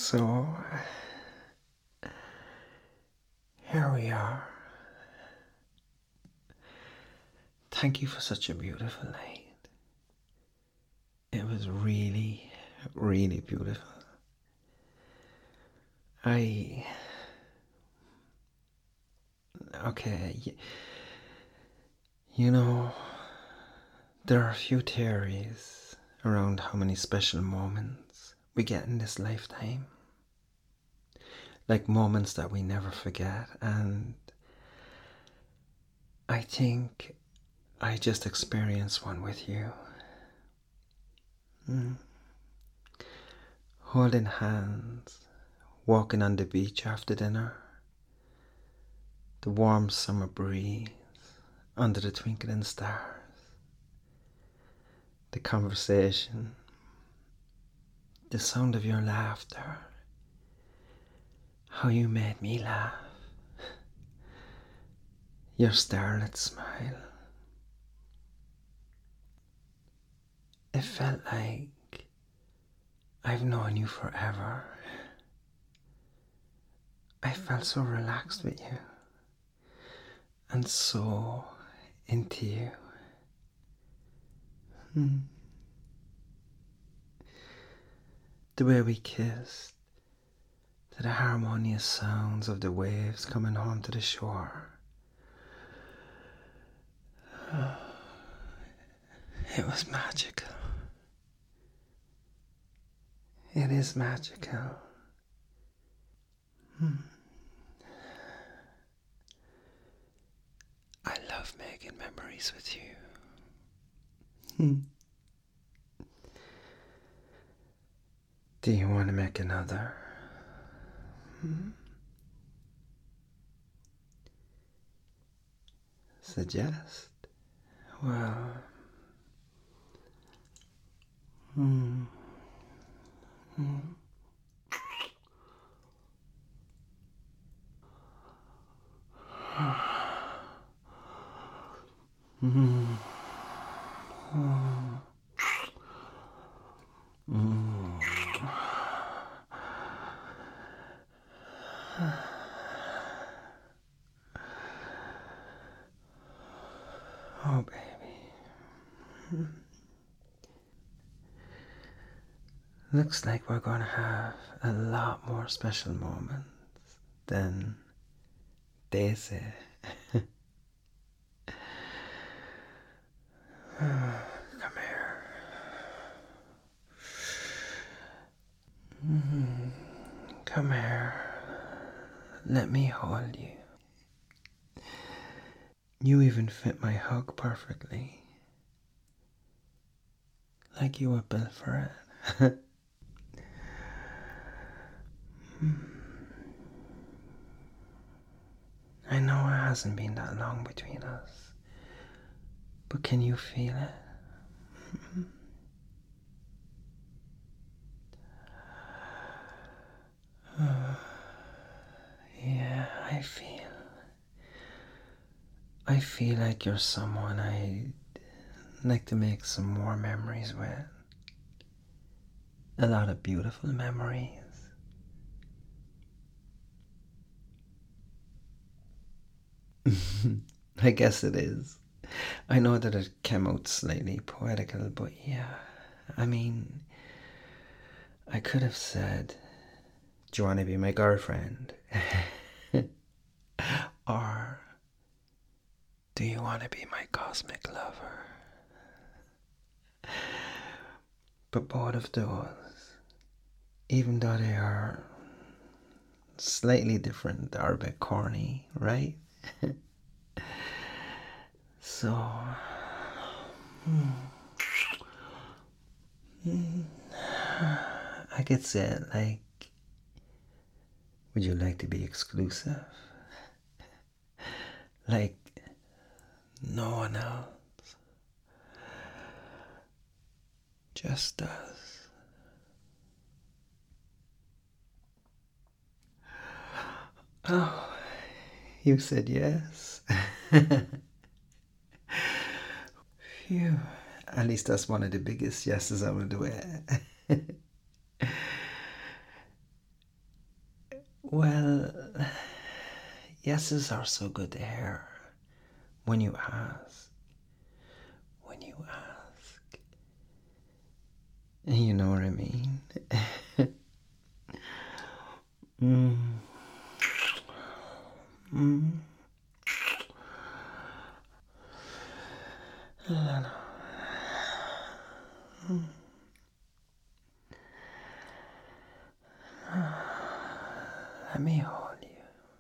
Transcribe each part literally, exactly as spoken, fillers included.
So, here we are. Thank you for such a beautiful night. It was really, really beautiful. I. Okay, y- you know, there are a few theories around how many special moments we get in this lifetime. Like moments that we never forget, and I think I just experienced one with you. Mm. Holding hands, walking on the beach after dinner, the warm summer breeze under the twinkling stars, the conversation, the sound of your laughter, how you made me laugh, your starlit smile. It felt like I've known you forever. I felt so relaxed with you and so into you. Hmm. The way we kissed, to the harmonious sounds of the waves coming home to the shore. It was magical. It is magical. Hmm. I love making memories with you. Hmm. Do you want to make another? Hmm. Suggest? Well, hmm. Hmm. Hmm. Hmm. Hmm. Oh, baby. Looks like we're going to have a lot more special moments than Daisy. Come here. Mm-hmm. Come here. Let me hold you. You even fit my hug perfectly. Like you were built for it. I know it hasn't been that long between us, but can you feel it? Yeah, I feel. I feel like you're someone I'd like to make some more memories with. A lot of beautiful memories. I guess it is. I know that it came out slightly poetical, but yeah. I mean, I could have said, do you want to be my girlfriend? Or, do you want to be my cosmic lover? But both of those, even though they are slightly different, are a bit corny, right? So, hmm, hmm, I could say it like, would you like to be exclusive? Like no one else, just us. Oh, you said yes. Phew. At least that's one of the biggest yeses out of the way. Well, yeses are so good to hear when you ask. When you ask. You know what I mean? mm. Mm. Mm. Let me hold you.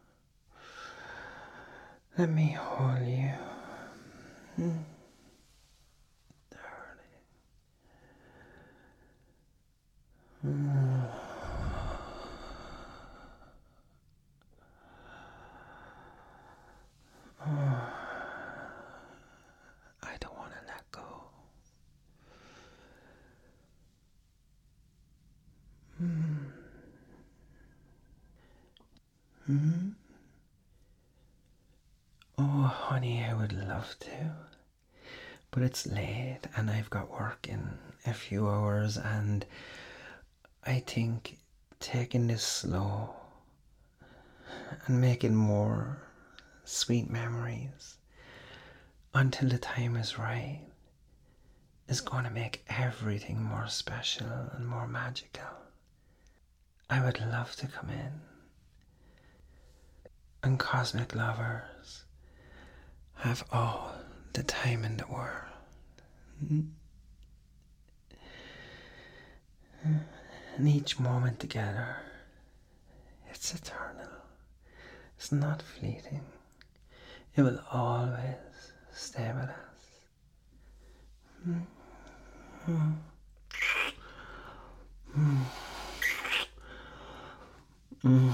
Let me hold you. Mm. Darling. Mm. Oh. I don't want to let go. Mm. Mm. Oh, honey, I would love to. But it's late and I've got work in a few hours, and I think taking this slow and making more sweet memories until the time is right is going to make everything more special and more magical. I would love to come in and cosmic lovers have all the time in the world. And each moment together, it's eternal. It's not fleeting. It will always stay with us. Mm. Mm. Mm. Mm.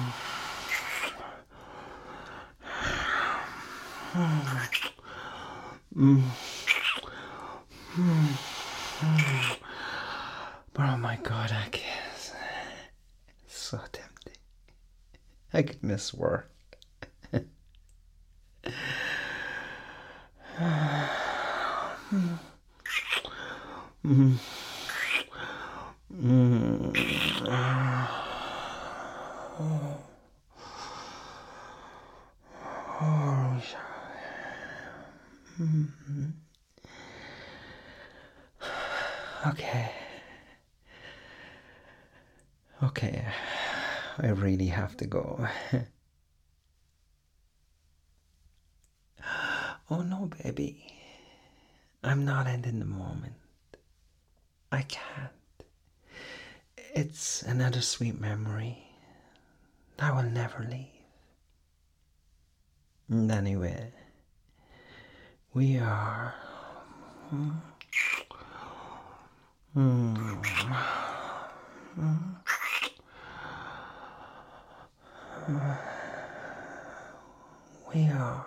Mm. Mm. Mm. But oh my God, I guess it's so tempting. I could miss work. mm. Mm. Mm. Oh. Oh. Mm-hmm. Okay. Okay. I really have to go. Oh no, baby. I'm not ending the moment. I can't. It's another sweet memory that will never leave. And anyway, we are. Mm, mm, mm, we are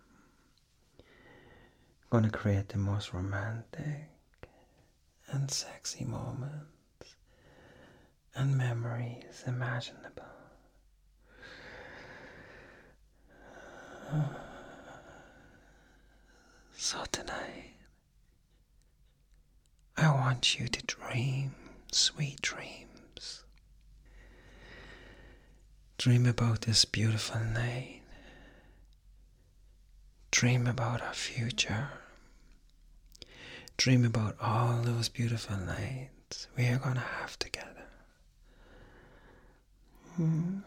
going to create the most romantic and sexy moments and memories imaginable. So tonight, I want you to dream sweet dreams. Dream about this beautiful night. Dream about our future. Dream about all those beautiful nights we are going to have together. Mm.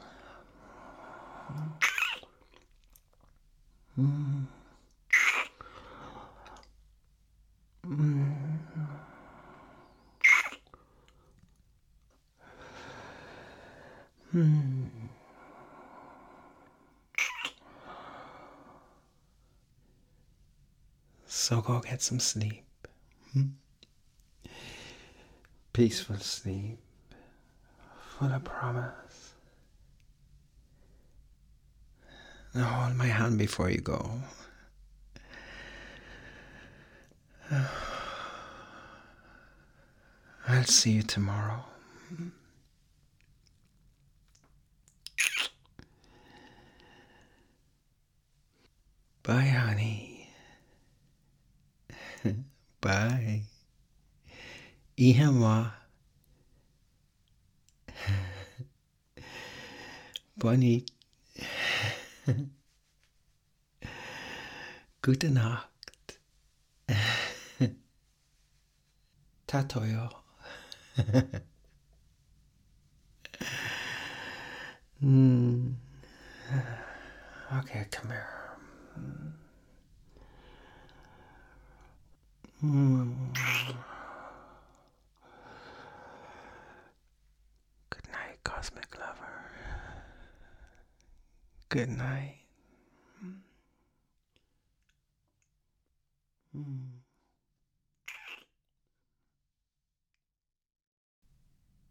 Mm. Mm. Mm. So go get some sleep. Mm. Peaceful sleep, full of promise. Now hold my hand before you go. I'll see you tomorrow. Bye, honey. Bye. Iha ma. Bunny. Gute Nacht. Tatoyo. mm. Okay, come here. Mm. Good night, Cosmic Lover. Good night. Mm.